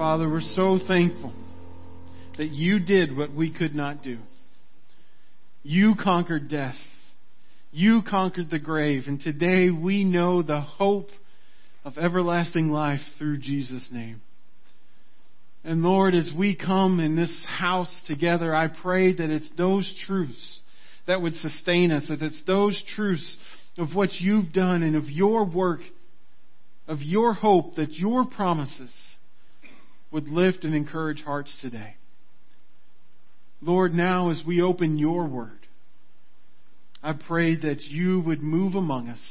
Father, we're so thankful that you did what we could not do. You conquered death. You conquered the grave. And today we know the hope of everlasting life through Jesus' name. And Lord, as we come in this house together, I pray that it's those truths that would sustain us, that it's those truths of what you've done and of your work, of your hope, that your promises would lift and encourage hearts today. Lord, now as we open your word, I pray that you would move among us.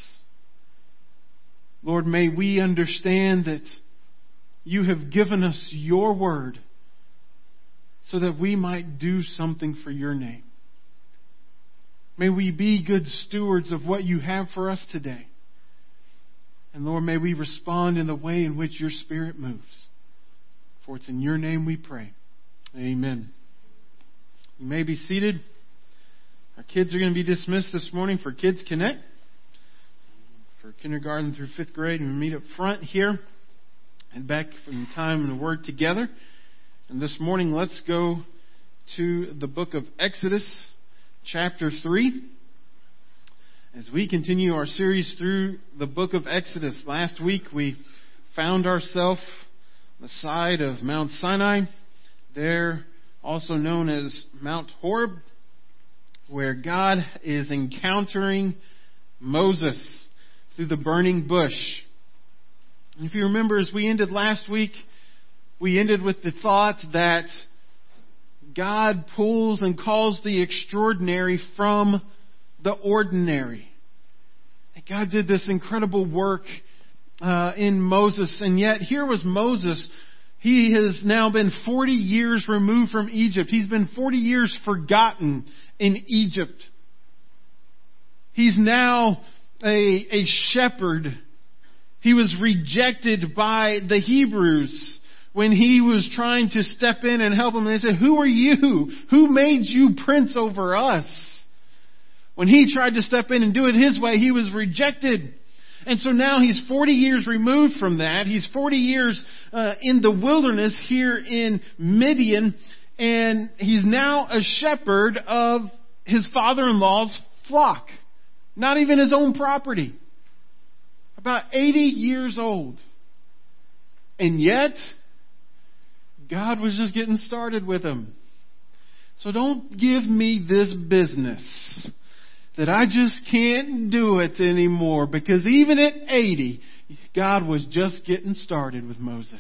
Lord, may we understand that you have given us your word so that we might do something for your name. May we be good stewards of what you have for us today. And Lord, may we respond in the way in which your Spirit moves. For it's in your name we pray. Amen. You may be seated. Our kids are going to be dismissed this morning for Kids Connect. For kindergarten through 5th grade, and we meet up front here and back from time in the Word together. And this morning, let's go to the book of Exodus, chapter 3. As we continue our series through the book of Exodus, last week we found ourselves on the side of Mount Sinai, there also known as Mount Horeb, where God is encountering Moses through the burning bush. And if you remember, as we ended last week, we ended with the thought that God pulls and calls the extraordinary from the ordinary. And God did this incredible work in Moses, and yet here was Moses. He has now been 40 years removed from Egypt. He's been 40 years forgotten in Egypt. He's now a shepherd. He was rejected by the Hebrews when he was trying to step in and help them. They said, "Who are you? Who made you prince over us?" When he tried to step in and do it his way, he was rejected. And so now he's 40 years removed from that. He's 40 years in the wilderness here in Midian. And he's now a shepherd of his father-in-law's flock. Not even his own property. About 80 years old. And yet, God was just getting started with him. So don't give me this business that I just can't do it anymore, because even at 80, God was just getting started with Moses.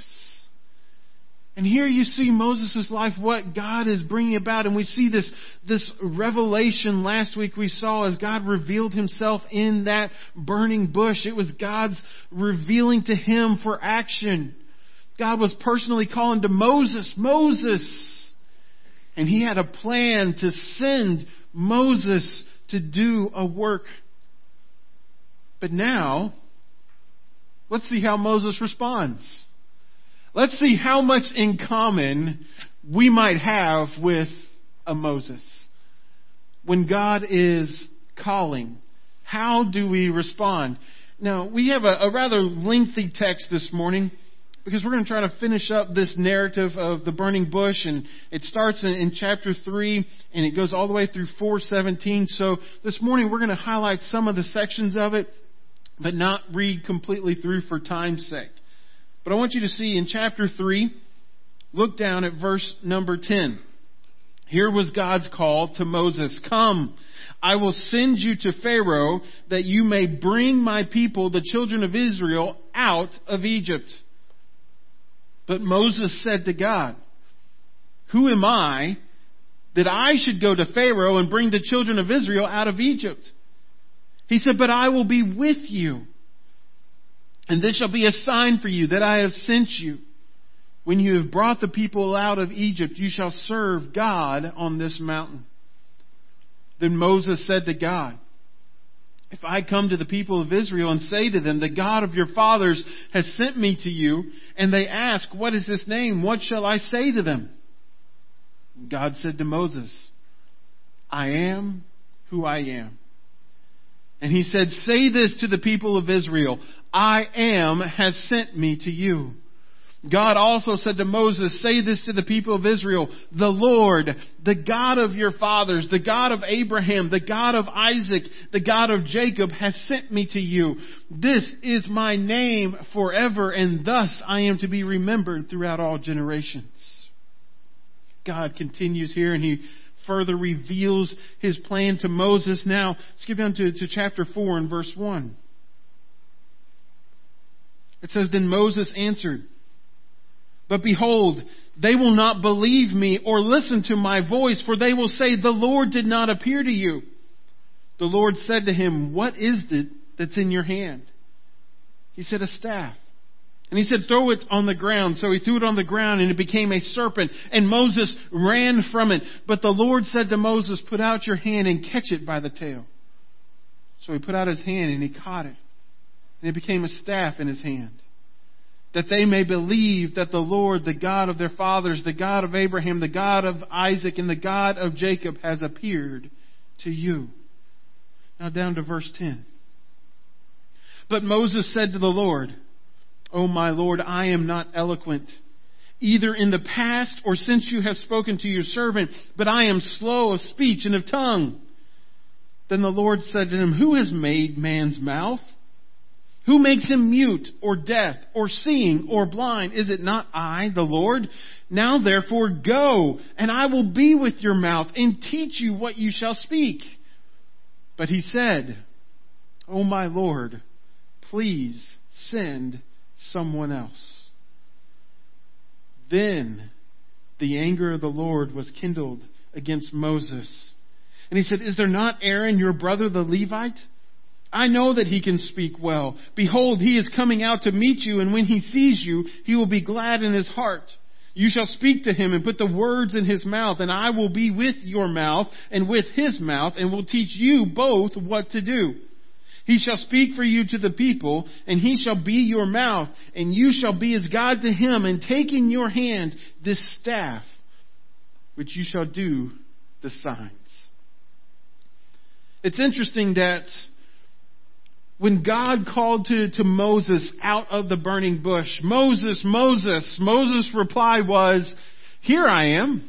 And here you see Moses' life, what God is bringing about. And we see this revelation last week we saw as God revealed himself in that burning bush. It was God's revealing to him for action. God was personally calling to Moses, "Moses." And he had a plan to send Moses to do a work. But now, let's see how Moses responds. Let's see how much in common we might have with a Moses. When God is calling, how do we respond? Now, we have a rather lengthy text this morning, because we're going to try to finish up this narrative of the burning bush. And it starts in chapter 3 and it goes all the way through 4:17. So this morning we're going to highlight some of the sections of it, but not read completely through for time's sake. But I want you to see in chapter 3, look down at verse number 10. Here was God's call to Moses. "Come, I will send you to Pharaoh that you may bring my people, the children of Israel, out of Egypt." But Moses said to God, "Who am I that I should go to Pharaoh and bring the children of Israel out of Egypt?" He said, "But I will be with you. And this shall be a sign for you that I have sent you. When you have brought the people out of Egypt, you shall serve God on this mountain." Then Moses said to God, "If I come to the people of Israel and say to them, 'The God of your fathers has sent me to you,' and they ask, 'What is this name?' what shall I say to them?" God said to Moses, "I am who I am." And he said, "Say this to the people of Israel, 'I am has sent me to you.'" God also said to Moses, say this to the people of Israel, the Lord, the God of your fathers, the God of Abraham, the God of Isaac, the God of Jacob has sent me to you. This is my name forever, and thus I am to be remembered throughout all generations. God continues here and He further reveals His plan to Moses. Now, skip down to chapter 4 and verse 1. It says, then Moses answered, but behold, they will not believe me or listen to my voice, for they will say, the Lord did not appear to you. The Lord said to him, what is it that's in your hand? He said, a staff. And He said, throw it on the ground. So he threw it on the ground and it became a serpent. And Moses ran from it. But the Lord said to Moses, put out your hand and catch it by the tail. So he put out his hand and he caught it. And it became a staff in his hand. That they may believe that the Lord, the God of their fathers, the God of Abraham, the God of Isaac, and the God of Jacob has appeared to you. Now down to verse 10. But Moses said to the Lord, O my Lord, I am not eloquent, either in the past or since you have spoken to your servant, but I am slow of speech and of tongue. Then the Lord said to him, who has made man's mouth? Who makes him mute or deaf or seeing or blind? Is it not I, the Lord? Now therefore go, and I will be with your mouth and teach you what you shall speak. But he said, O my Lord, please send someone else. Then the anger of the Lord was kindled against Moses. And He said, is there not Aaron, your brother, the Levite? I know that he can speak well. Behold, he is coming out to meet you, and when he sees you, he will be glad in his heart. You shall speak to him and put the words in his mouth, and I will be with your mouth and with his mouth, and will teach you both what to do. He shall speak for you to the people, and he shall be your mouth, and you shall be as God to him, and take in your hand this staff, which you shall do the signs. It's interesting that when God called to Moses out of the burning bush, Moses, Moses, Moses' reply was, here I am.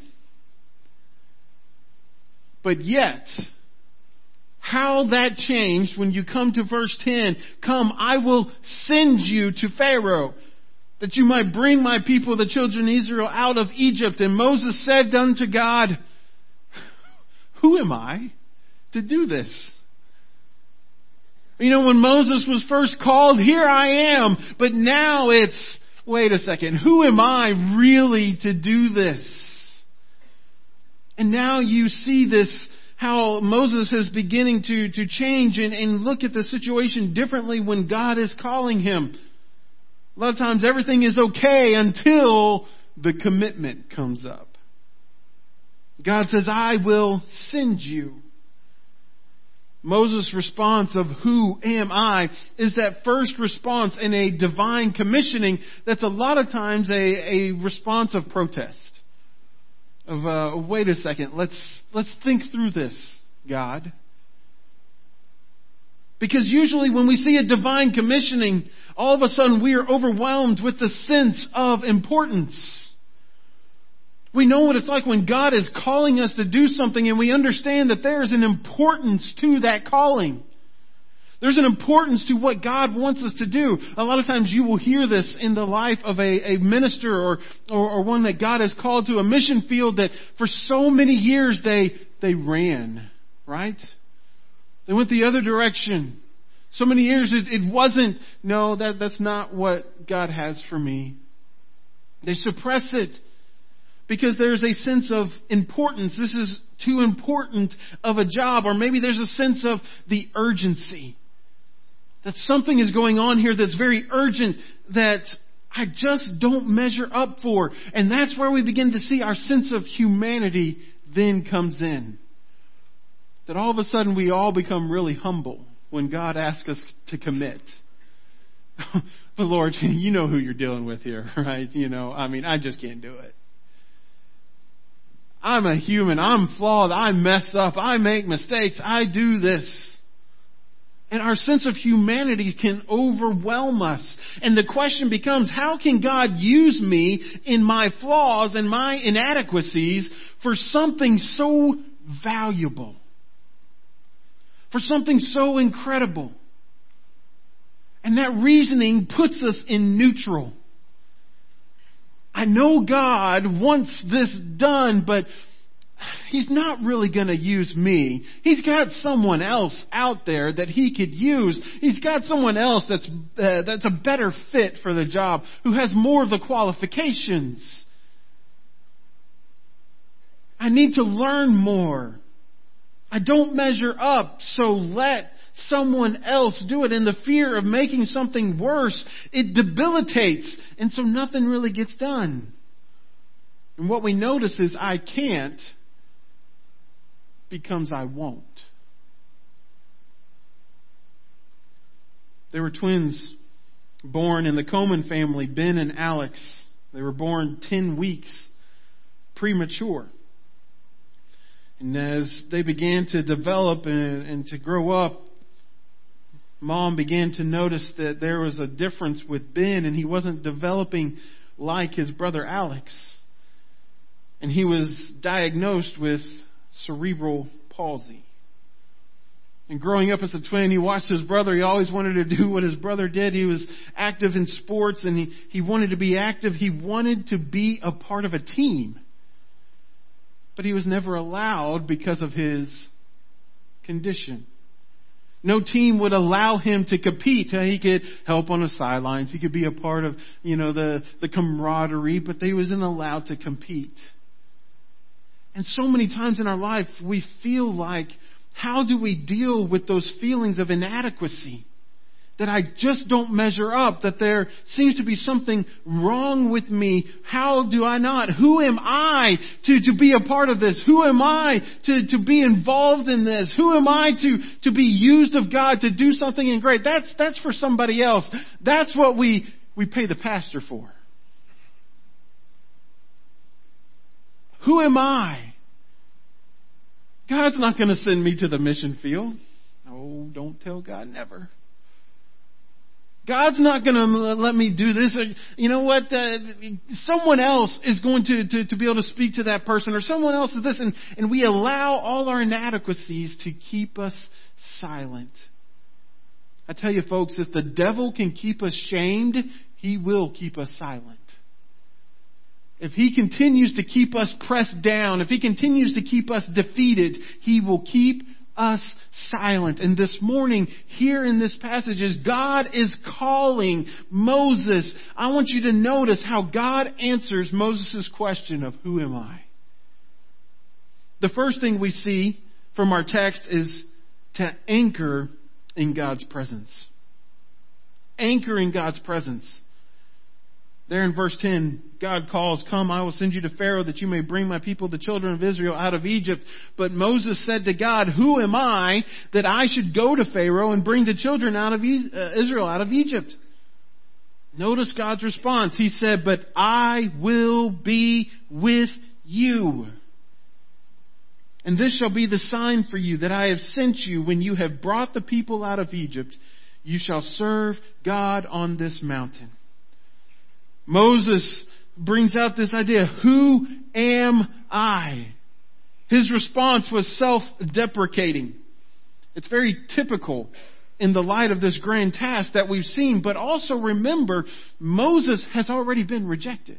But yet, how that changed when you come to verse 10, come, I will send you to Pharaoh, that you might bring my people, the children of Israel, out of Egypt. And Moses said unto God, who am I to do this? You know, when Moses was first called, here I am. But now it's, wait a second, who am I really to do this? And now you see this, how Moses is beginning to change and look at the situation differently when God is calling him. A lot of times everything is okay until the commitment comes up. God says, I will send you. Moses' response of who am I is that first response in a divine commissioning that's a lot of times a response of protest. Of wait a second, let's think through this, God. Because usually when we see a divine commissioning, all of a sudden we are overwhelmed with the sense of importance. We know what it's like when God is calling us to do something, and we understand that there is an importance to that calling. There's an importance to what God wants us to do. A lot of times you will hear this in the life of a minister or one that God has called to a mission field that for so many years they ran, right? They went the other direction. So many years it wasn't, no, that's not what God has for me. They suppress it. Because there's a sense of importance. This is too important of a job. Or maybe there's a sense of the urgency. That something is going on here that's very urgent that I just don't measure up for. And that's where we begin to see our sense of humanity then comes in. That all of a sudden we all become really humble when God asks us to commit. But Lord, you know who you're dealing with here, right? I just can't do it. I'm a human. I'm flawed. I mess up. I make mistakes. I do this. And our sense of humanity can overwhelm us. And the question becomes, how can God use me in my flaws and my inadequacies for something so valuable? For something so incredible? And that reasoning puts us in neutral. I know God wants this done, but He's not really going to use me. He's got someone else out there that He could use. He's got someone else that's a better fit for the job, who has more of the qualifications. I need to learn more. I don't measure up, so let someone else do it. And the fear of making something worse, it debilitates. And so nothing really gets done. And what we notice is I can't becomes I won't. There were twins born in the Coleman family, Ben and Alex. They were born 10 weeks premature. And as they began to develop and to grow up, Mom began to notice that there was a difference with Ben, and he wasn't developing like his brother Alex. And he was diagnosed with cerebral palsy. And growing up as a twin, he watched his brother. He always wanted to do what his brother did. He was active in sports, and he wanted to be active. He wanted to be a part of a team. But he was never allowed because of his condition. No team would allow him to compete. He could help on the sidelines. He could be a part of, the camaraderie, but he wasn't allowed to compete. And so many times in our life, we feel like, how do we deal with those feelings of inadequacy? That I just don't measure up, that there seems to be something wrong with me. How do I not? Who am I to be a part of this? Who am I to be involved in this? Who am I to be used of God to do something in great? That's for somebody else. That's what we pay the pastor for. Who am I? God's not going to send me to the mission field. Oh, don't tell God never. God's not going to let me do this. You know what? Someone else is going to be able to speak to that person, or someone else is this. And we allow all our inadequacies to keep us silent. I tell you folks, if the devil can keep us shamed, he will keep us silent. If he continues to keep us pressed down, if he continues to keep us defeated, he will keep us silent. And this morning, here in this passage, as God is calling Moses, I want you to notice how God answers Moses' question of who am I? The first thing we see from our text is to anchor in God's presence. Anchor in God's presence. There in verse 10, God calls, "Come, I will send you to Pharaoh that you may bring my people, the children of Israel, out of Egypt." But Moses said to God, "Who am I that I should go to Pharaoh and bring the children out of Israel out of Egypt?" Notice God's response. He said, "But I will be with you. And this shall be the sign for you that I have sent you. When you have brought the people out of Egypt, you shall serve God on this mountain." Moses brings out this idea, who am I? His response was self-deprecating. It's very typical in the light of this grand task that we've seen, but also remember, Moses has already been rejected.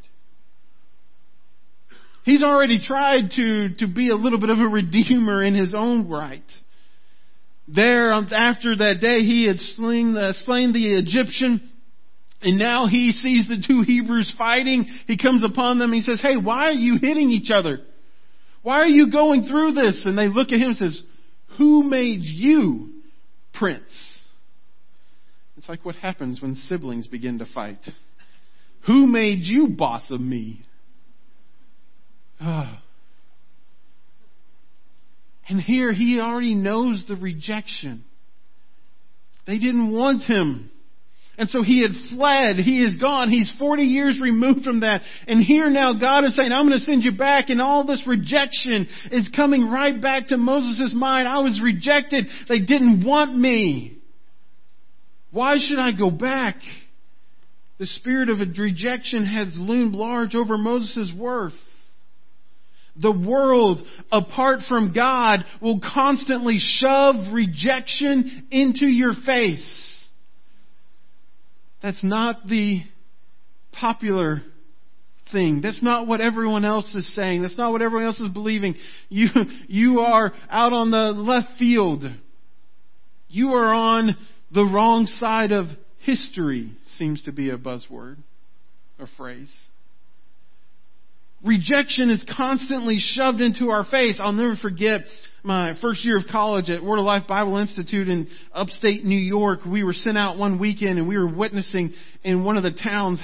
He's already tried to be a little bit of a redeemer in his own right. There, after that day, he had slain the Egyptian. And now he sees the two Hebrews fighting. He comes upon them. He says, "Hey, why are you hitting each other? Why are you going through this?" And they look at him and says, "Who made you prince?" It's like what happens when siblings begin to fight. "Who made you boss of me?" And here he already knows the rejection. They didn't want him. And so he had fled. He is gone. He's 40 years removed from that. And here now God is saying, "I'm going to send you back." And all this rejection is coming right back to Moses' mind. I was rejected. They didn't want me. Why should I go back? The spirit of rejection has loomed large over Moses' worth. The world, apart from God, will constantly shove rejection into your face. That's not the popular thing. That's not what everyone else is saying. That's not what everyone else is believing. You are out on the left field. You are on the wrong side of history, seems to be a buzzword or phrase. Rejection is constantly shoved into our face. I'll never forget my first year of college at Word of Life Bible Institute in upstate New York. We were sent out one weekend and we were witnessing in one of the towns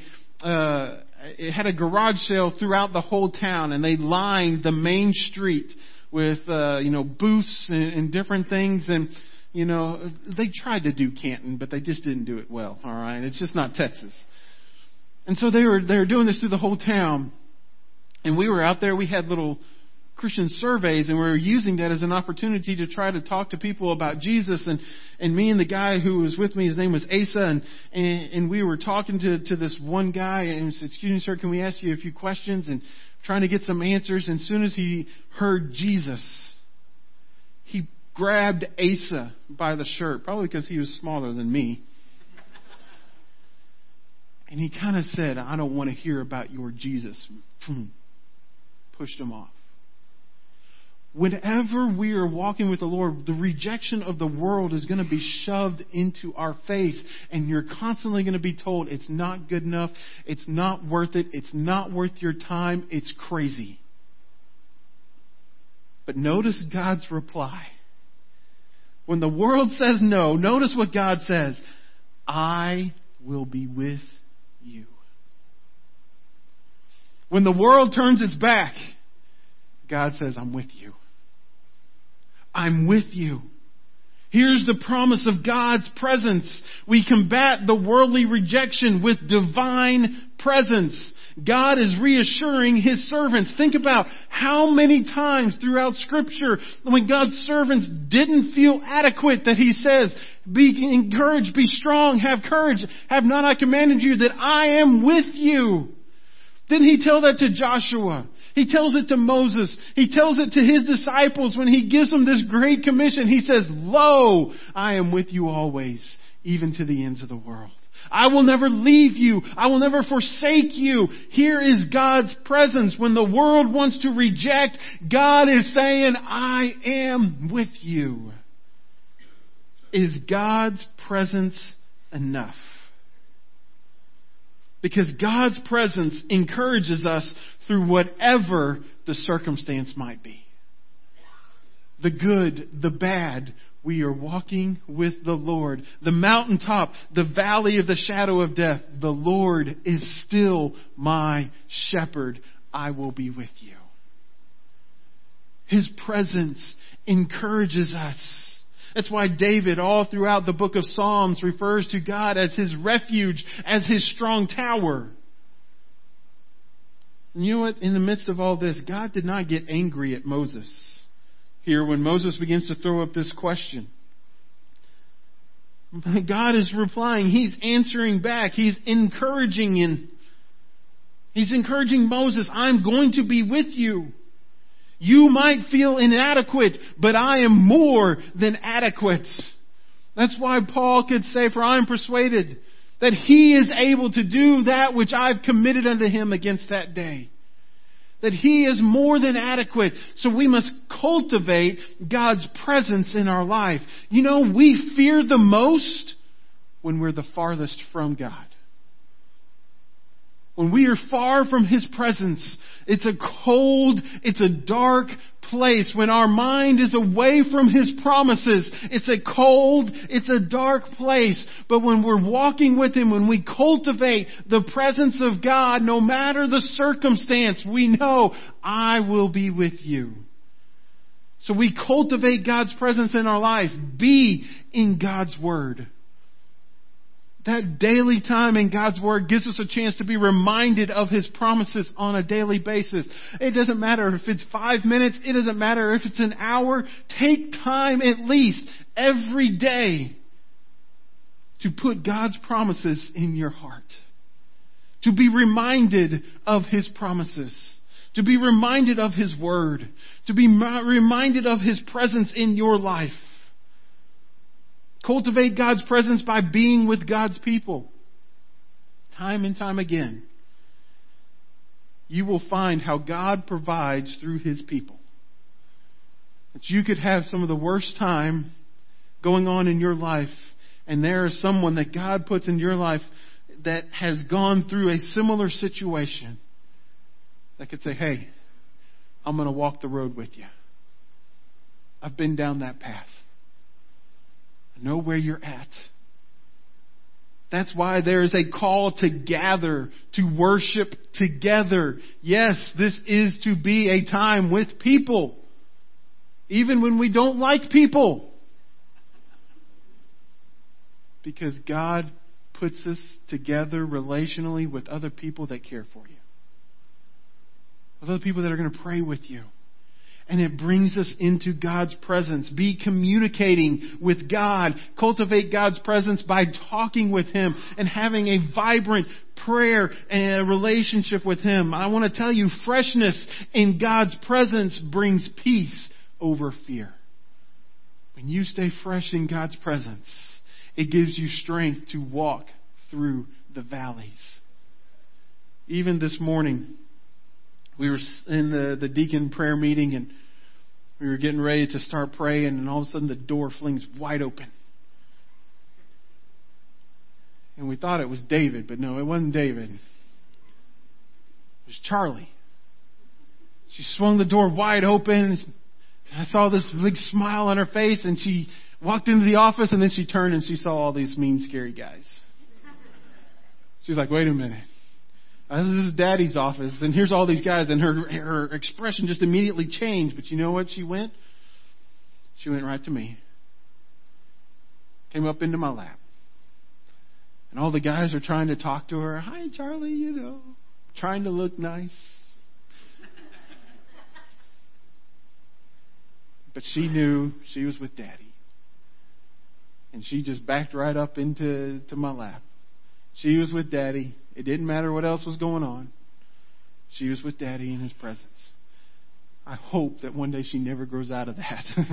it had a garage sale throughout the whole town, and they lined the main street with booths and different things. And they tried to do Canton, but they just didn't do it well. All right, it's just not Texas. And so they were doing this through the whole town. And we were out there, we had little Christian surveys, and we were using that as an opportunity to try to talk to people about Jesus. And me and the guy who was with me, his name was Asa, and we were talking to this one guy, and he said, "Excuse me, sir, can we ask you a few questions?" And trying to get some answers. And as soon as he heard Jesus, he grabbed Asa by the shirt, probably because he was smaller than me. And he kind of said, "I don't want to hear about your Jesus." Pushed him off. Whenever we are walking with the Lord, the rejection of the world is going to be shoved into our face, and you're constantly going to be told it's not good enough, it's not worth it, it's not worth your time, it's crazy. But notice God's reply. When the world says no, notice what God says. I will be with you. When the world turns its back, God says, I'm with you. I'm with you. Here's the promise of God's presence. We combat the worldly rejection with divine presence. God is reassuring His servants. Think about how many times throughout Scripture when God's servants didn't feel adequate that He says, be encouraged, be strong, have courage. Have not I commanded you that I am with you? Didn't He tell that to Joshua? He tells it to Moses. He tells it to His disciples when He gives them this great commission. He says, Lo, I am with you always, even to the ends of the world. I will never leave you. I will never forsake you. Here is God's presence. When the world wants to reject, God is saying, I am with you. Is God's presence enough? Because God's presence encourages us through whatever the circumstance might be. The good, the bad, we are walking with the Lord. The mountaintop, the valley of the shadow of death, the Lord is still my shepherd. I will be with you. His presence encourages us. That's why David, all throughout the book of Psalms, refers to God as his refuge, as his strong tower. And you know what? In the midst of all this, God did not get angry at Moses. Here, when Moses begins to throw up this question, God is replying. He's answering back. He's encouraging Moses. I'm going to be with you. You might feel inadequate, but I am more than adequate. That's why Paul could say, for I am persuaded that He is able to do that which I've committed unto Him against that day. That He is more than adequate. So we must cultivate God's presence in our life. You know, we fear the most when we're the farthest from God. When we are far from His presence, it's a cold, it's a dark place. When our mind is away from His promises, it's a cold, it's a dark place. But when we're walking with Him, when we cultivate the presence of God, no matter the circumstance, we know, I will be with you. So we cultivate God's presence in our life. Be in God's Word. That daily time in God's Word gives us a chance to be reminded of His promises on a daily basis. It doesn't matter if it's 5 minutes. It doesn't matter if it's an hour. Take time at least every day to put God's promises in your heart. To be reminded of His promises. To be reminded of His Word. To be reminded of His presence in your life. Cultivate God's presence by being with God's people. Time and time again, you will find how God provides through His people. That you could have some of the worst time going on in your life, and there is someone that God puts in your life that has gone through a similar situation that could say, hey, I'm going to walk the road with you. I've been down that path. I know where you're at. That's why there is a call to gather, to worship together. Yes, this is to be a time with people. Even when we don't like people. Because God puts us together relationally with other people that care for you. With other people that are going to pray with you. And it brings us into God's presence. Be communicating with God. Cultivate God's presence by talking with Him and having a vibrant prayer and a relationship with Him. I want to tell you, freshness in God's presence brings peace over fear. When you stay fresh in God's presence, it gives you strength to walk through the valleys. Even this morning, we were in the deacon prayer meeting and we were getting ready to start praying, and all of a sudden the door flings wide open. And we thought it was David, but no, it wasn't David. It was Charlie. She swung the door wide open. I saw this big smile on her face, and she walked into the office, and then she turned and she saw all these mean, scary guys. She's like, wait a minute. This is Daddy's office, and here's all these guys, and her expression just immediately changed. But you know what she went? She went right to me. Came up into my lap. And all the guys are trying to talk to her. Hi, Charlie, trying to look nice. But she knew she was with Daddy. And she just backed right up into my lap. She was with Daddy. It didn't matter what else was going on. She was with Daddy in His presence. I hope that one day she never grows out of that. But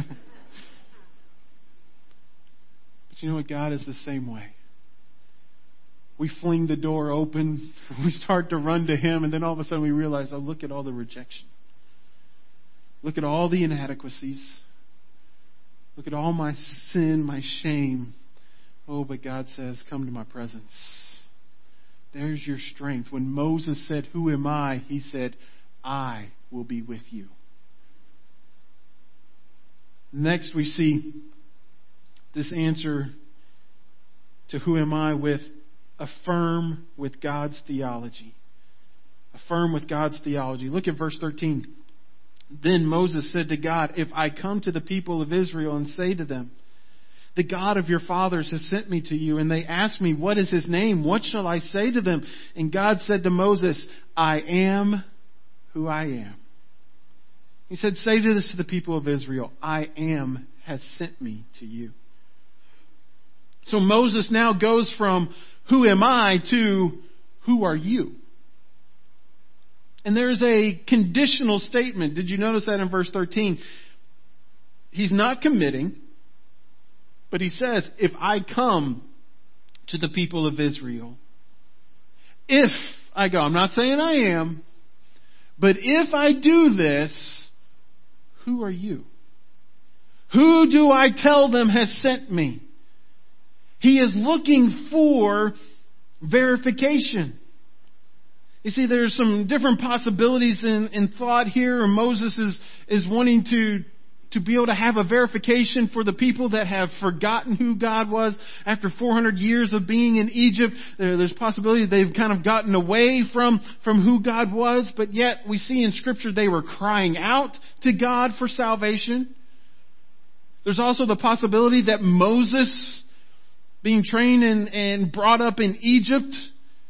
you know what? God is the same way. We fling the door open. We start to run to Him. And then all of a sudden we realize, oh, look at all the rejection. Look at all the inadequacies. Look at all my sin, my shame. Oh, but God says, come to my presence. There's your strength. When Moses said, who am I? He said, I will be with you. Next we see this answer to who am I with affirm with God's theology. Affirm with God's theology. Look at verse 13. Then Moses said to God, if I come to the people of Israel and say to them, the God of your fathers has sent me to you, and they ask me, what is His name? What shall I say to them? And God said to Moses, I am who I am. He said, say this to the people of Israel, I am has sent me to you. So Moses now goes from who am I to who are you? And there's a conditional statement. Did you notice that in verse 13? He's not committing. But he says, if I come to the people of Israel, if I go, I'm not saying I am, but if I do this, who are you? Who do I tell them has sent me? He is looking for verification. You see, there's some different possibilities in thought here. Moses is wanting to be able to have a verification for the people that have forgotten who God was after 400 years of being in Egypt. There's possibility they've kind of gotten away from who God was, but yet we see in Scripture they were crying out to God for salvation. There's also the possibility that Moses, being trained and brought up in Egypt,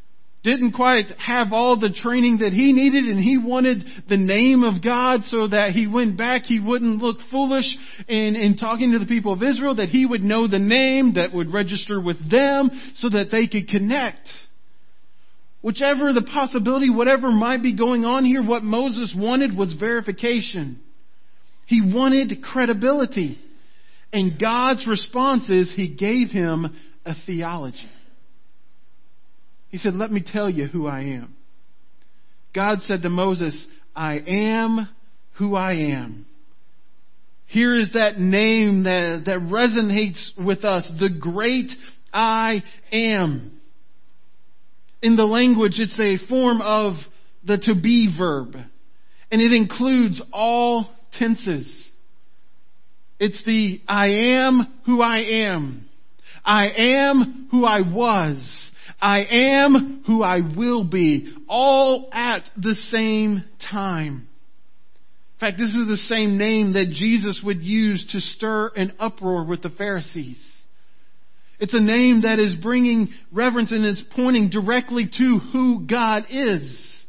didn't quite have all the training that he needed, and he wanted the name of God so that he went back, he wouldn't look foolish in talking to the people of Israel, that he would know the name that would register with them so that they could connect. Whichever the possibility, whatever might be going on here, what Moses wanted was verification. He wanted credibility. And God's response is He gave him a theology. He said, let me tell you who I am. God said to Moses, I am who I am. Here is that name that resonates with us, the great I am. In the language, it's a form of the to be verb. And it includes all tenses. It's the I am who I am. I am who I was. I am who I will be, all at the same time. In fact, this is the same name that Jesus would use to stir an uproar with the Pharisees. It's a name that is bringing reverence and it's pointing directly to who God is.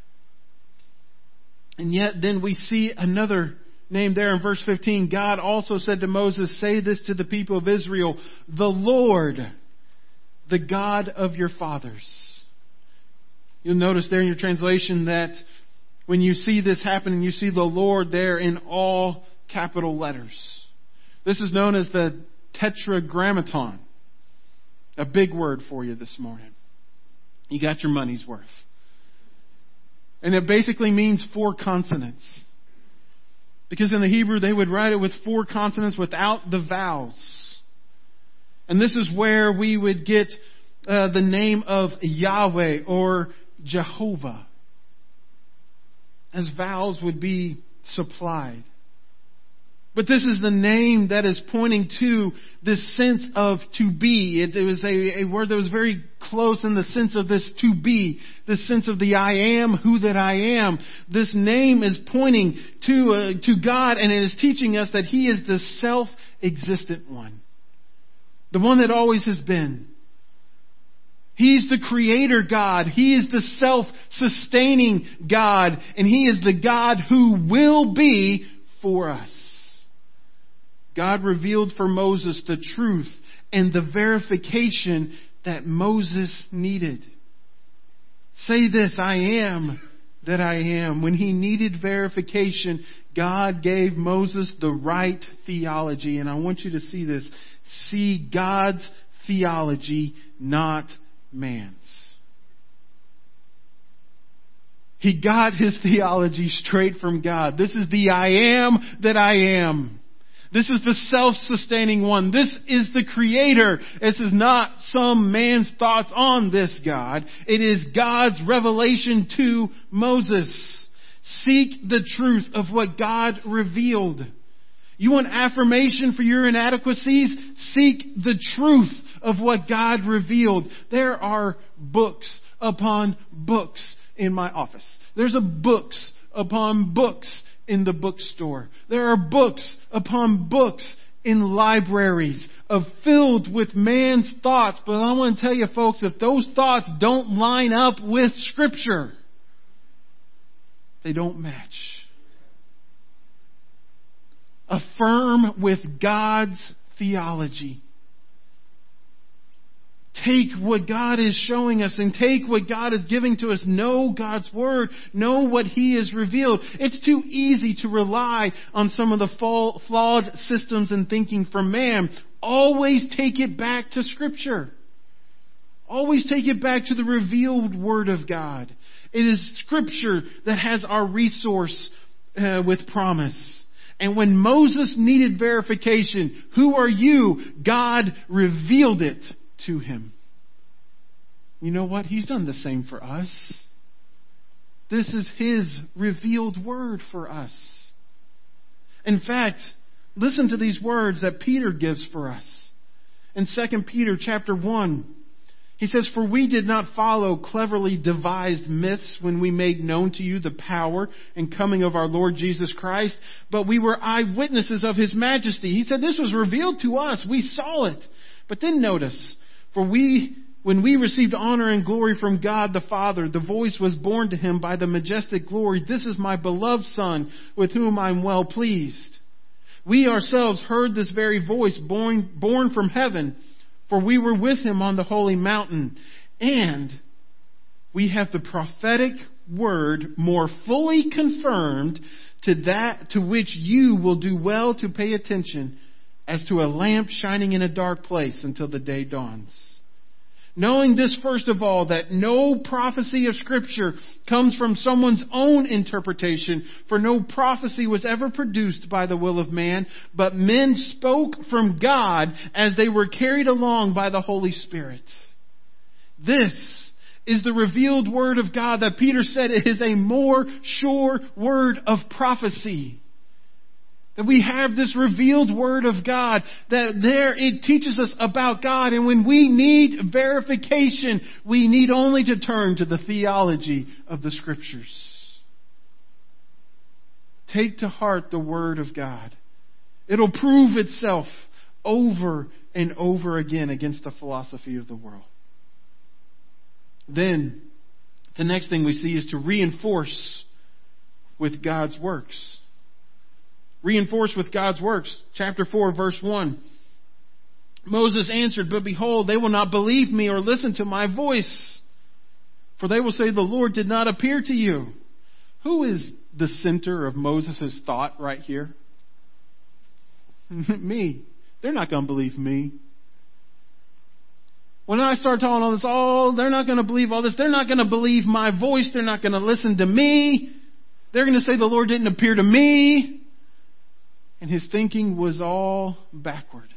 And yet then we see another name there in verse 15. God also said to Moses, say this to the people of Israel, the Lord, the God of your fathers. You'll notice there in your translation that when you see this happening, you see the Lord there in all capital letters. This is known as the Tetragrammaton. A big word for you this morning. You got your money's worth. And it basically means 4 consonants. Because in the Hebrew they would write it with 4 consonants without the vowels. And this is where we would get the name of Yahweh or Jehovah. As vowels would be supplied. But this is the name that is pointing to this sense of to be. It was a word that was very close in the sense of this to be. This sense of the I am who that I am. This name is pointing to God, and it is teaching us that He is the self-existent one. The one that always has been. He's the creator God. He is the self-sustaining God. And He is the God who will be for us. God revealed for Moses the truth and the verification that Moses needed. Say this, I am that I am. When he needed verification, God gave Moses the right theology. And I want you to see this. See God's theology, not man's. He got his theology straight from God. This is the I am that I am. This is the self-sustaining one. This is the creator. This is not some man's thoughts on this God. It is God's revelation to Moses. Seek the truth of what God revealed. You want affirmation for your inadequacies? Seek the truth of what God revealed. There are books upon books in my office. There's books upon books in the bookstore. There are books upon books in libraries filled with man's thoughts. But I want to tell you folks, if those thoughts don't line up with Scripture, they don't match. Affirm with God's theology. Take what God is showing us and take what God is giving to us. Know God's Word. Know what He has revealed. It's too easy to rely on some of the flawed systems and thinking from man. Always take it back to Scripture. Always take it back to the revealed Word of God. It is Scripture that has our resource with promise. And when Moses needed verification, who are you? God revealed it to him. You know what? He's done the same for us. This is His revealed word for us. In fact, listen to these words that Peter gives for us. In 2 Peter chapter 1, he says, "For we did not follow cleverly devised myths when we made known to you the power and coming of our Lord Jesus Christ, but we were eyewitnesses of His majesty." He said this was revealed to us. We saw it. But then notice, when When we received honor and glory from God the Father, the voice was borne to him by the majestic glory, "This is my beloved Son, with whom I am well pleased." We ourselves heard this very voice born from heaven, for we were with him on the holy mountain. And we have the prophetic word more fully confirmed, to that to which you will do well to pay attention, as to a lamp shining in a dark place until the day dawns. Knowing this, first of all, that no prophecy of Scripture comes from someone's own interpretation, for no prophecy was ever produced by the will of man, but men spoke from God as they were carried along by the Holy Spirit. This is the revealed word of God that Peter said is a more sure word of prophecy. That we have this revealed word of God, that there it teaches us about God, and when we need verification, we need only to turn to the theology of the Scriptures. Take to heart the word of God. It'll prove itself over and over again against the philosophy of the world. Then, the next thing we see is to reinforce with God's works. Reinforce with God's works. Chapter 4, verse 1. Moses answered, "But behold, they will not believe me or listen to my voice. For they will say, 'The Lord did not appear to you.'" Who is the center of Moses' thought right here? Me. They're not going to believe me. When I start talking all this, they're not going to believe all this. They're not going to believe my voice. They're not going to listen to me. They're going to say the Lord didn't appear to me. And his thinking was all backward.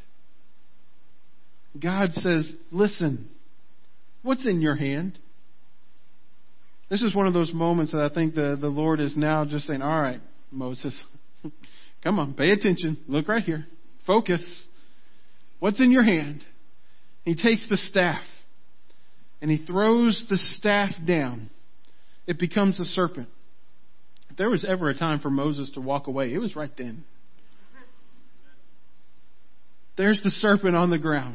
God says, listen, what's in your hand? This is one of those moments that I think the Lord is now just saying, all right, Moses, come on, pay attention. Look right here. Focus. What's in your hand? He takes the staff and he throws the staff down. It becomes a serpent. If there was ever a time for Moses to walk away, it was right then. There's the serpent on the ground.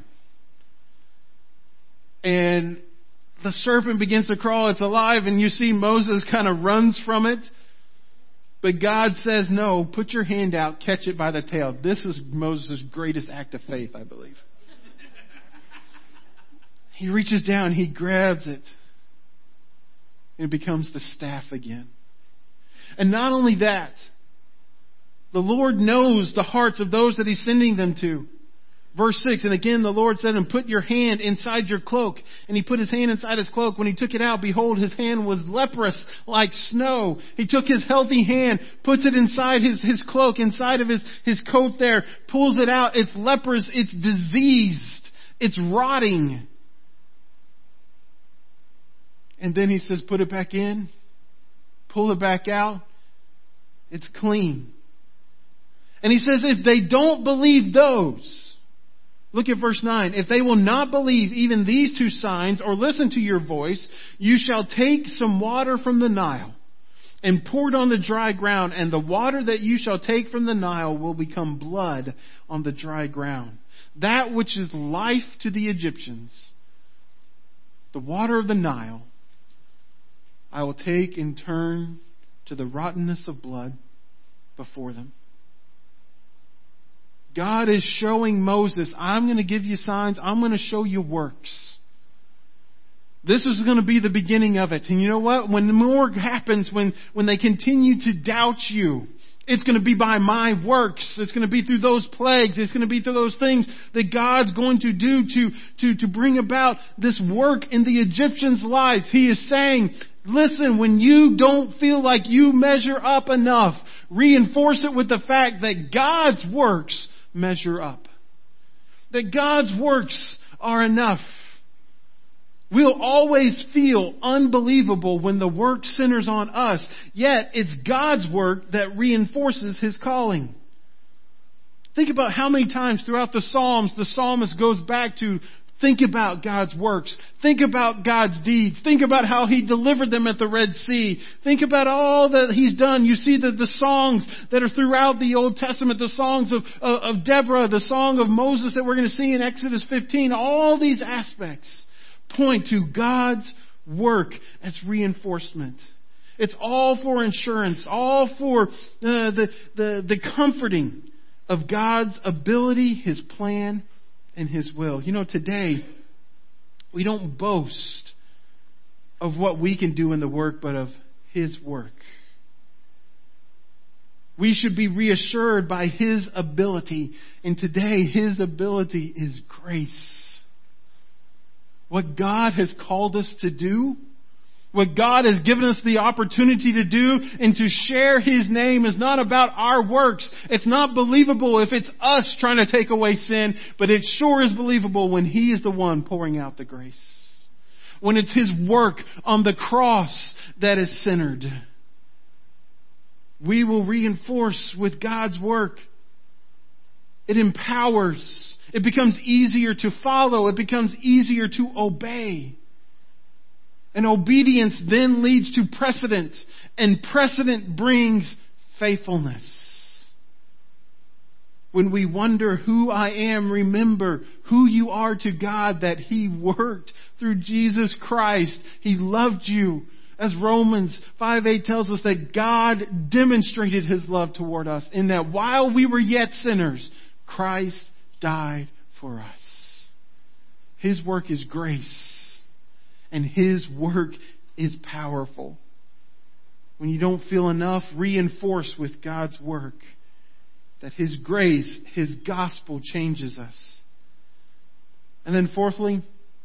And the serpent begins to crawl. It's alive, and you see Moses kind of runs from it. But God says, no, put your hand out, catch it by the tail. This is Moses' greatest act of faith, I believe. He reaches down, he grabs it, and it becomes the staff again. And not only that, the Lord knows the hearts of those that he's sending them to. Verse 6, and again the Lord said to him, "Put your hand inside your cloak." And he put his hand inside his cloak. When he took it out, behold, his hand was leprous like snow. He took his healthy hand, puts it inside his cloak, inside of his coat there, pulls it out. It's leprous, it's diseased, it's rotting. And then he says, put it back in, pull it back out. It's clean. And he says, if they don't believe those, look at verse 9. If they will not believe even these two signs or listen to your voice, you shall take some water from the Nile and pour it on the dry ground, and the water that you shall take from the Nile will become blood on the dry ground. That which is life to the Egyptians, the water of the Nile, I will take and turn to the rottenness of blood before them. God is showing Moses, I'm going to give you signs. I'm going to show you works. This is going to be the beginning of it. And you know what? When more happens, when they continue to doubt you, it's going to be by my works. It's going to be through those plagues. It's going to be through those things that God's going to do to bring about this work in the Egyptians' lives. He is saying, listen, when you don't feel like you measure up enough, reinforce it with the fact that God's works measure up. That God's works are enough. We'll always feel unbelievable when the work centers on us, yet it's God's work that reinforces His calling. Think about how many times throughout the Psalms the psalmist goes back to think about God's works. Think about God's deeds. Think about how He delivered them at the Red Sea. Think about all that He's done. You see the songs that are throughout the Old Testament, the songs of Deborah, the song of Moses that we're going to see in Exodus 15, all these aspects point to God's work as reinforcement. It's all for insurance, all for the comforting of God's ability, His plan, and His will. You know, today, we don't boast of what we can do in the work, but of His work. We should be reassured by His ability. And today, His ability is grace. What God has called us to do, what God has given us the opportunity to do and to share His name is not about our works. It's not believable if it's us trying to take away sin, but it sure is believable when He is the one pouring out the grace. When it's His work on the cross that is centered. We will reinforce with God's work. It empowers. It becomes easier to follow. It becomes easier to obey. And obedience then leads to precedent. And precedent brings faithfulness. When we wonder who I am, remember who you are to God, that He worked through Jesus Christ. He loved you. As Romans 5:8 tells us, that God demonstrated His love toward us in that while we were yet sinners, Christ died for us. His work is grace, and His work is powerful. When you don't feel enough, reinforce with God's work that His grace, His gospel changes us. And then fourthly,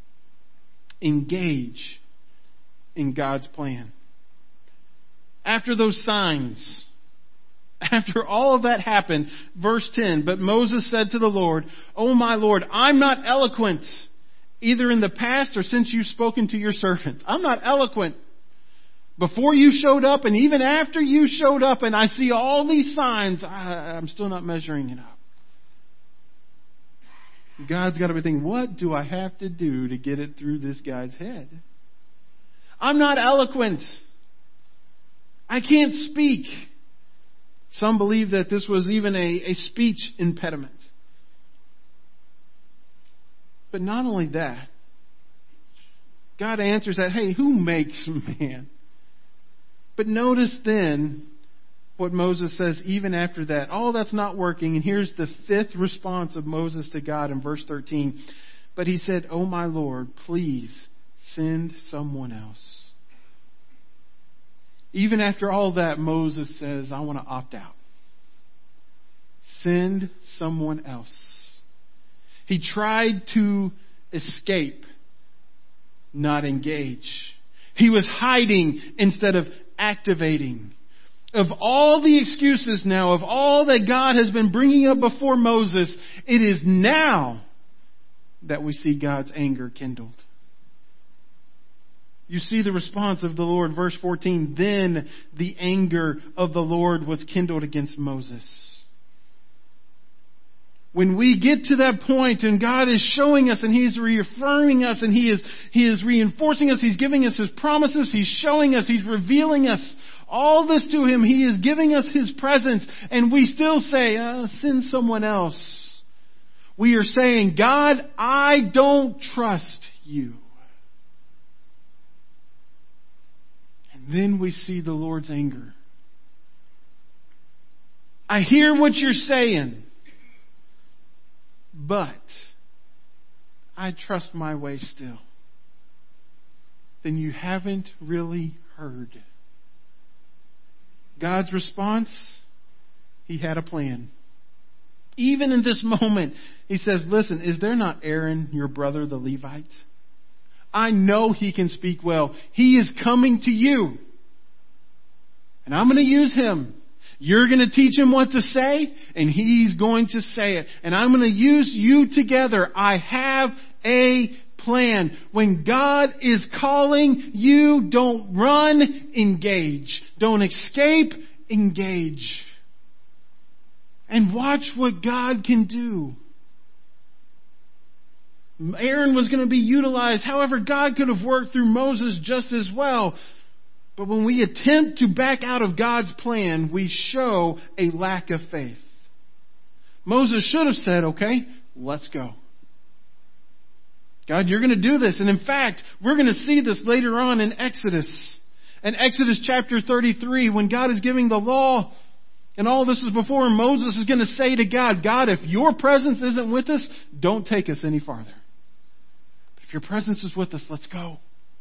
engage in God's plan. After those signs, after all of that happened, verse 10, but Moses said to the Lord, "O my Lord, I'm not eloquent, either in the past or since you've spoken to your servant." I'm not eloquent. Before you showed up and even after you showed up and I see all these signs, I'm still not measuring it up. God's got to be thinking, what do I have to do to get it through this guy's head? I'm not eloquent. I can't speak. Some believe that this was even a speech impediment. But not only that, God answers that, hey, who makes man? But notice then what Moses says even after that. Oh, that's not working. And here's the fifth response of Moses to God in verse 13. But he said, "Oh my Lord, please send someone else." Even after all that, Moses says, I want to opt out. Send someone else. He tried to escape, not engage. He was hiding instead of activating. Of all the excuses now, of all that God has been bringing up before Moses, it is now that we see God's anger kindled. You see the response of the Lord, verse 14. Then the anger of the Lord was kindled against Moses. When we get to that point and God is showing us and He's reaffirming us and He is reinforcing us, He's giving us His promises, He's showing us, He's revealing us all this to Him, He is giving us His presence, and we still say, send someone else. We are saying, God, I don't trust You. And then we see the Lord's anger. I hear what you're saying, but I trust my way still. Then you haven't really heard. God's response, He had a plan. Even in this moment, He says, listen, is there not Aaron, your brother, the Levite? I know he can speak well. He is coming to you. And I'm going to use him. You're going to teach him what to say, and he's going to say it. And I'm going to use you together. I have a plan. When God is calling you, don't run, engage. Don't escape, engage. And watch what God can do. Aaron was going to be utilized. However, God could have worked through Moses just as well. But when we attempt to back out of God's plan, we show a lack of faith. Moses should have said, okay, let's go. God, you're going to do this. And in fact, we're going to see this later on in Exodus. In Exodus chapter 33, when God is giving the law, and all this is before Moses is going to say to God, God, if your presence isn't with us, don't take us any farther. But if your presence is with us, let's go.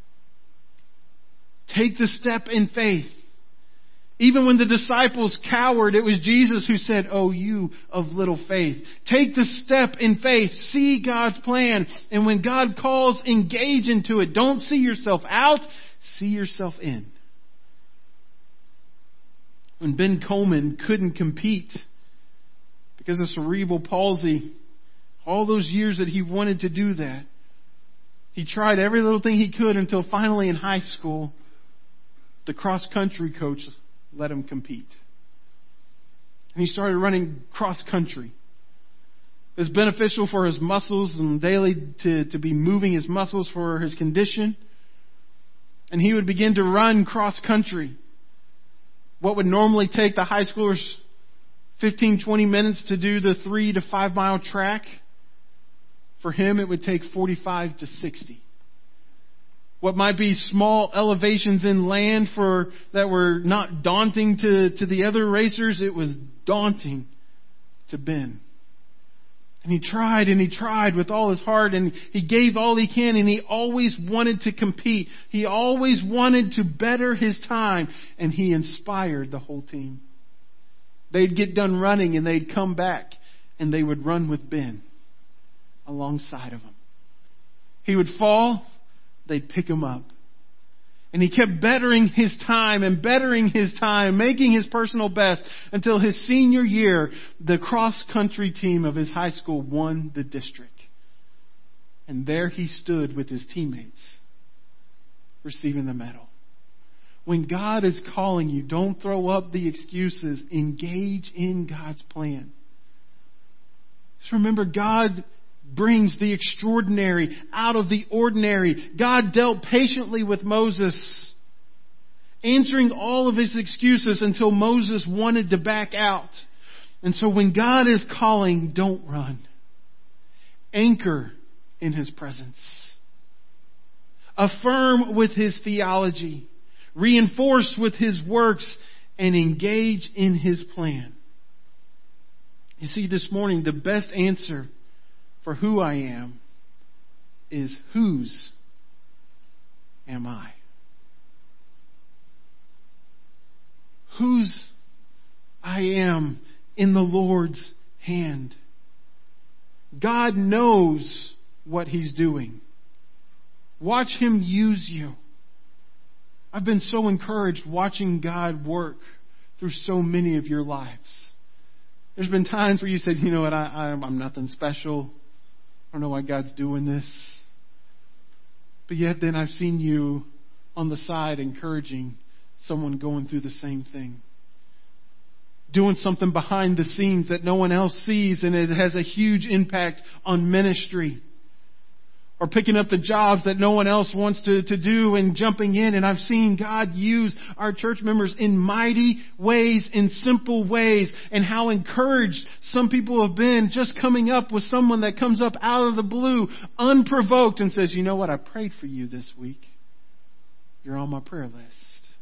Take the step in faith. Even when the disciples cowered, it was Jesus who said, "Oh, you of little faith." Take the step in faith. See God's plan. And when God calls, engage into it. Don't see yourself out. See yourself in. When Ben Coleman couldn't compete because of cerebral palsy, all those years that he wanted to do that, he tried every little thing he could until finally in high school, the cross-country coach let him compete. And he started running cross-country. It was beneficial for his muscles and daily to be moving his muscles for his condition. And he would begin to run cross-country. What would normally take the high schoolers 15, 20 minutes to do the 3 to 5 mile track, for him it would take 45 to 60. What might be small elevations in land that were not daunting to the other racers, it was daunting to Ben. And he tried with all his heart, and he gave all he can, and he always wanted to compete. He always wanted to better his time, and he inspired the whole team. They'd get done running, and they'd come back, and they would run with Ben alongside of him. He would fall, they'd pick him up. And he kept bettering his time, making his personal best until his senior year, the cross-country team of his high school won the district. And there he stood with his teammates, receiving the medal. When God is calling you, don't throw up the excuses. Engage in God's plan. Just remember, God brings the extraordinary out of the ordinary. God dealt patiently with Moses, answering all of his excuses until Moses wanted to back out. And so when God is calling, don't run. Anchor in His presence. Affirm with His theology. Reinforce with His works, and engage in His plan. You see, this morning, the best answer for who I am is whose am I? Whose I am in the Lord's hand. God knows what He's doing. Watch Him use you. I've been so encouraged watching God work through so many of your lives. There's been times where you said, you know what, I'm nothing special. I don't know why God's doing this. But yet then I've seen you on the side encouraging someone going through the same thing. Doing something behind the scenes that no one else sees, and it has a huge impact on ministry. Or picking up the jobs that no one else wants to do and jumping in. And I've seen God use our church members in mighty ways, in simple ways, and how encouraged some people have been just coming up with someone that comes up out of the blue, unprovoked, and says, you know what, I prayed for you this week. You're on my prayer list.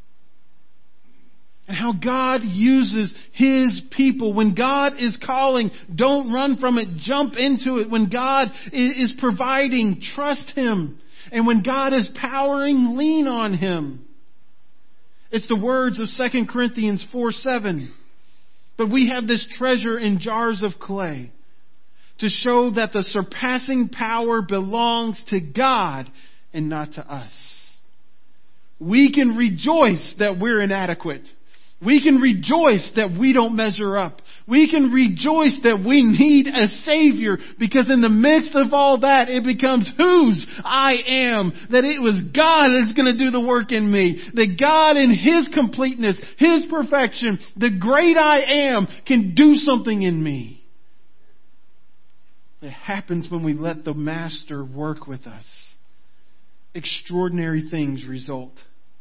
And how God uses His people. When God is calling, don't run from it. Jump into it. When God is providing, trust Him. And when God is powering, lean on Him. It's the words of 2 Corinthians 4:7. But we have this treasure in jars of clay to show that the surpassing power belongs to God and not to us. We can rejoice that we're inadequate. We can rejoice that we don't measure up. We can rejoice that we need a Savior, because in the midst of all that, it becomes whose I am. That it was God that's going to do the work in me. That God in His completeness, His perfection, the great I am, can do something in me. It happens when we let the Master work with us. Extraordinary things result.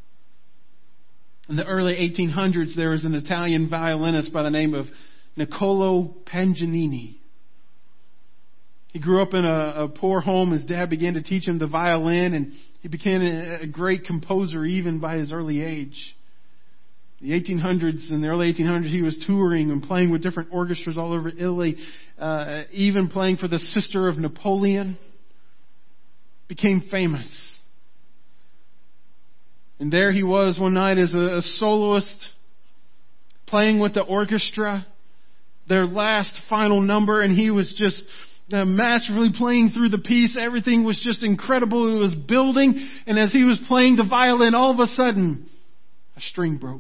In the early 1800s, there was an Italian violinist by the name of Niccolo Paganini. He grew up in a poor home. His dad began to teach him the violin, and he became a great composer even by his early age. In the early 1800s, he was touring and playing with different orchestras all over Italy, even playing for the sister of Napoleon. Became famous. And there he was one night as a soloist, playing with the orchestra, their last final number, and he was just masterfully playing through the piece. Everything was just incredible. It was building, and as he was playing the violin, all of a sudden, a string broke.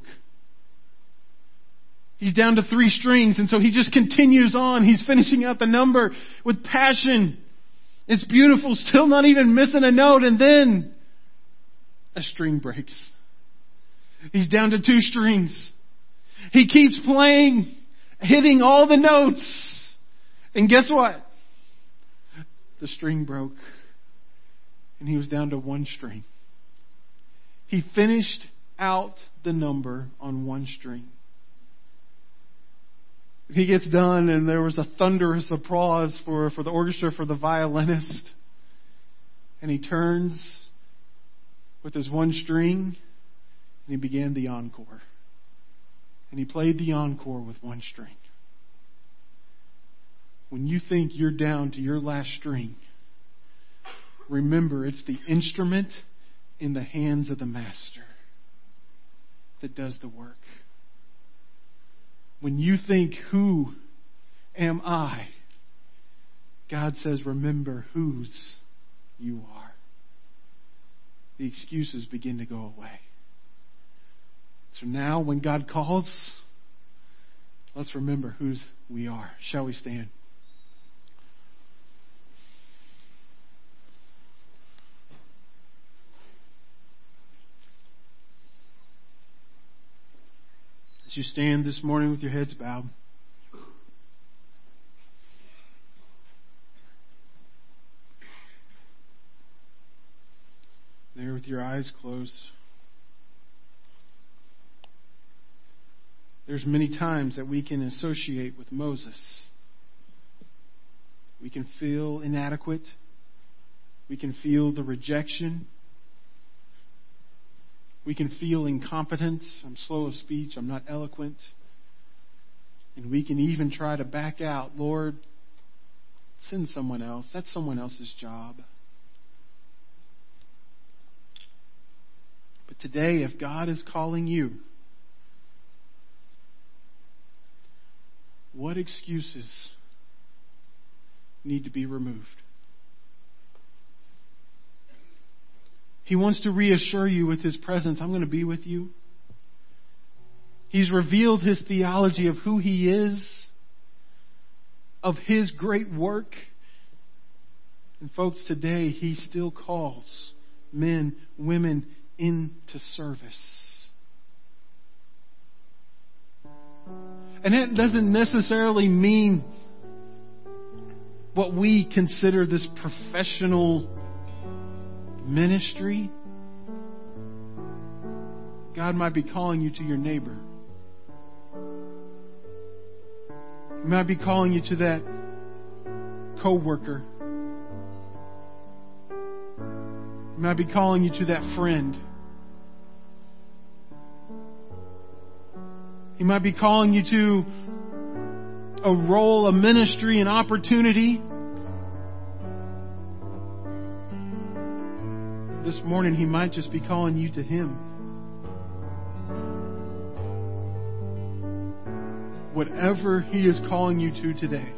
He's down to 3 strings, and so he just continues on. He's finishing out the number with passion. It's beautiful, still not even missing a note, and then a string breaks. He's down to 2 strings. He keeps playing, hitting all the notes. And guess what? The string broke. And he was down to 1 string. He finished out the number on 1 string. He gets done, and there was a thunderous applause for the orchestra, for the violinist. And he turns with his 1 string, and he began the encore. And he played the encore with 1 string. When you think you're down to your last string, remember it's the instrument in the hands of the master that does the work. When you think, who am I? God says, remember whose you are. The excuses begin to go away. So now when God calls, let's remember whose we are. Shall we stand? As you stand this morning with your heads bowed, there with your eyes closed, there's many times that we can associate with Moses. We can feel inadequate. We can feel the rejection. We can feel incompetent. I'm slow of speech. I'm not eloquent. And we can even try to back out. Lord, send someone else. That's someone else's job. But today, if God is calling you, what excuses need to be removed? He wants to reassure you with His presence. I'm going to be with you. He's revealed His theology of who He is, of His great work. And folks, today He still calls men, women into service. And that doesn't necessarily mean what we consider this professional ministry. God might be calling you to your neighbor. He might be calling you to that co-worker. He might be calling you to that friend. He might be calling you to a role, a ministry, an opportunity. This morning, He might just be calling you to Him. Whatever He is calling you to today,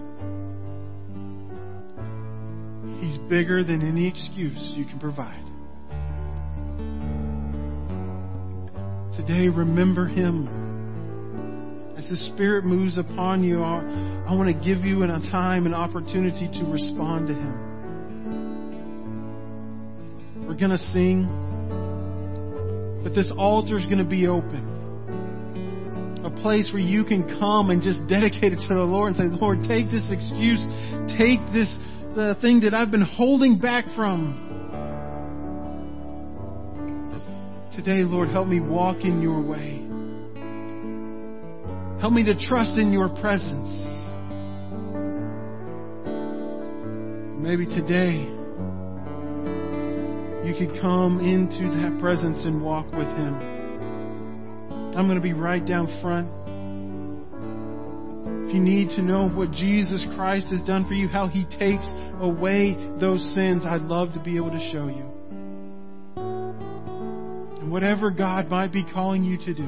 He's bigger than any excuse you can provide. Today, remember Him. As the Spirit moves upon you, I want to give you a time, an opportunity to respond to Him. We're going to sing, but this altar is going to be open. A place where you can come and just dedicate it to the Lord and say, Lord, take this excuse, take the thing that I've been holding back from. Today, Lord, help me walk in your way. Help me to trust in your presence. Maybe today you could come into that presence and walk with Him. I'm going to be right down front. If you need to know what Jesus Christ has done for you, how He takes away those sins, I'd love to be able to show you. And whatever God might be calling you to do,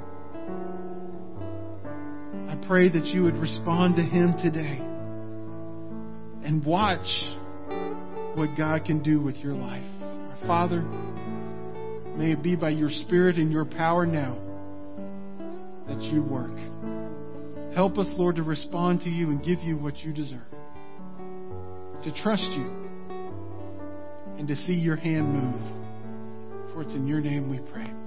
I pray that you would respond to Him today and watch what God can do with your life. Our Father, may it be by your Spirit and your power now that you work. Help us, Lord, to respond to you and give you what you deserve. To trust you and to see your hand move. For it's in your name we pray.